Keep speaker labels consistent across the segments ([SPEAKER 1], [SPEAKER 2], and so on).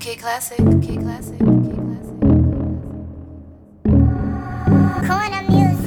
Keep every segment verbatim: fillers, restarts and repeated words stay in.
[SPEAKER 1] K Classic, K Classic, K Classic.
[SPEAKER 2] Corner music.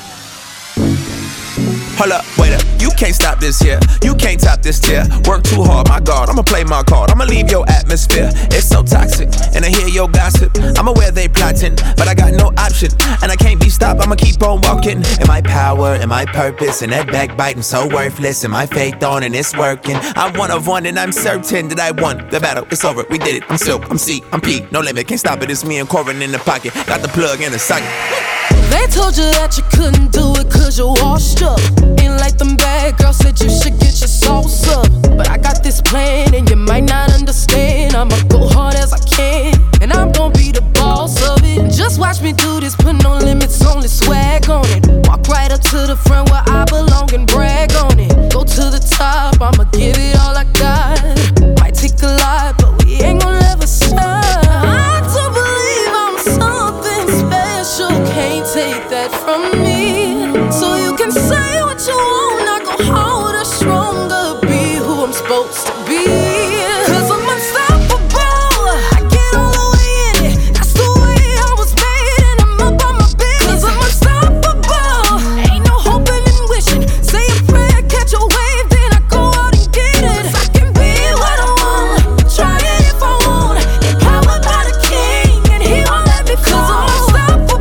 [SPEAKER 3] Hold up, wait up, you can't stop this here. You can't top this tier. Work too hard, my God, I'ma play my card. I'ma leave your atmosphere. It's so toxic, and I hear your gossip. I'm aware they plotting, but I got no option. And I can't be stopped, I'ma keep on walking. And my power, and my purpose, and that backbiting so worthless. And my faith on, and it's working. I'm one of one, and I'm certain that I won the battle. It's over, we did it. I'm Silk, I'm C, I'm P, no limit, can't stop it. It's me and Corin in the pocket. Got the plug in the socket.
[SPEAKER 4] They told you that you couldn't do it cause you're washed up. Ain't like them bad girls said you should get your sauce up. But I got this plan and you might not understand. I'ma go hard as I can, and I'm gon' be the boss of it. Just watch me do this, put no limits, only swag on it. Walk right up to the front where I belong and brag on it. Go to the top, I'ma give it all I got. Might take a lot, but we ain't gon' ever stop. I do believe I'm something special. Can't take that from me. So you can say what you want, I go harder, stronger, be who I'm supposed to be. Cause I'm unstoppable, I get all the way in it. That's the way I was made, and I'm up on my business. Cause I'm unstoppable, ain't no hoping and wishing. Say a prayer, catch a wave, then I go out and get it. Cause I can be what I want, try it if I want. Empowered by the king, and he won't let me fall. Cause I'm unstoppable.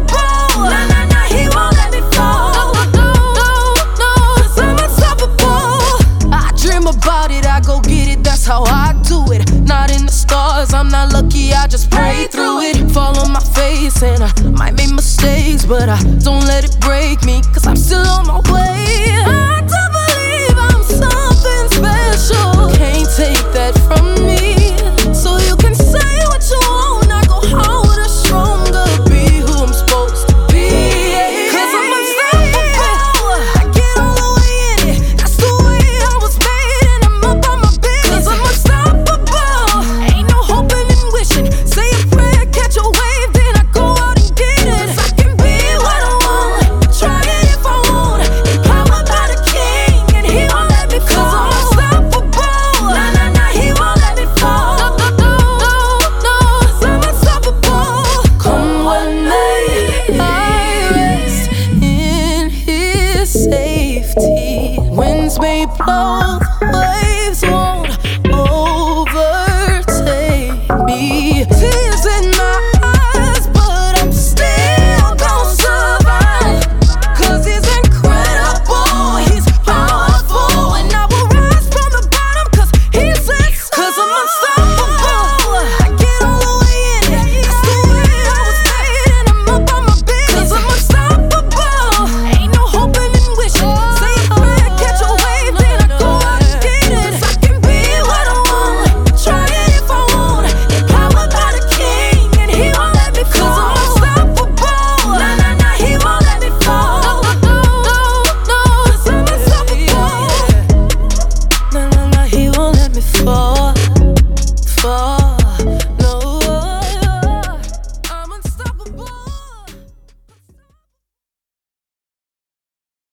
[SPEAKER 4] About it, I go get it, that's how I do it. Not in the stars, I'm not lucky, I just pray through it. Fall on my face and I might make mistakes, but I don't let it break me, cause I'm still on my way. I do believe I'm something special. Can't take that from me. So you can say what you want, I go harder, stronger, be who I'm supposed to be. Cause I'm unstoppable, I get all the way in it. That's the way I was made. Winds may blow, waves won't overtake me. Tears in my eyes, but I'm still gon' survive. Cause he's incredible, he's powerful, and I will rise from the bottom cause he said so. Cause I'm unstoppable, I get all the way in it. That's the way I was made, and I'm up on my business. Cause I'm unstoppable, ain't no hoping and wishing. He won't let me fall.